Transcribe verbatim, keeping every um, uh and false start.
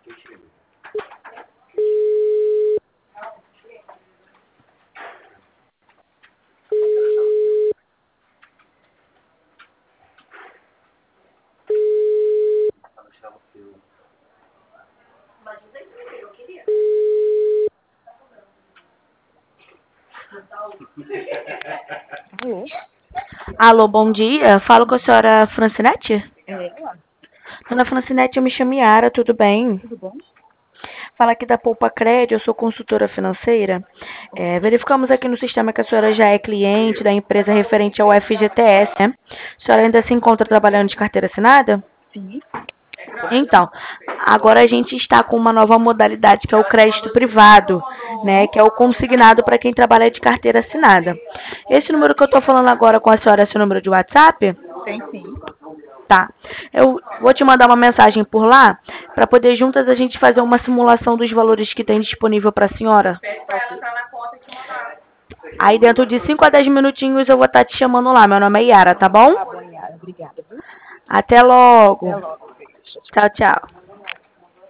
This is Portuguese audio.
Alô, bom dia. Falo com a senhora Francinete? É ela? Dona Francinete, eu me chamo Yara, tudo bem? Tudo bom? Fala aqui da Poupa Crédito, eu sou consultora financeira. É, verificamos aqui no sistema que a senhora já é cliente da empresa referente ao F G T S, né? A senhora ainda se encontra trabalhando de carteira assinada? Sim. Então, agora a gente está com uma nova modalidade que é o crédito privado, né? Que é o consignado para quem trabalha de carteira assinada. Esse número que eu estou falando agora com a senhora é seu número de WhatsApp? Tem sim. Tá. Eu vou te mandar uma mensagem por lá para poder juntas a gente fazer uma simulação dos valores que tem disponível para a senhora. Tá ok. Aí dentro de cinco a dez minutinhos eu vou estar te chamando lá. Meu nome é Yara, tá bom? Tá bom, Yara. Obrigada, viu? Até logo. Até logo. Tchau, tchau.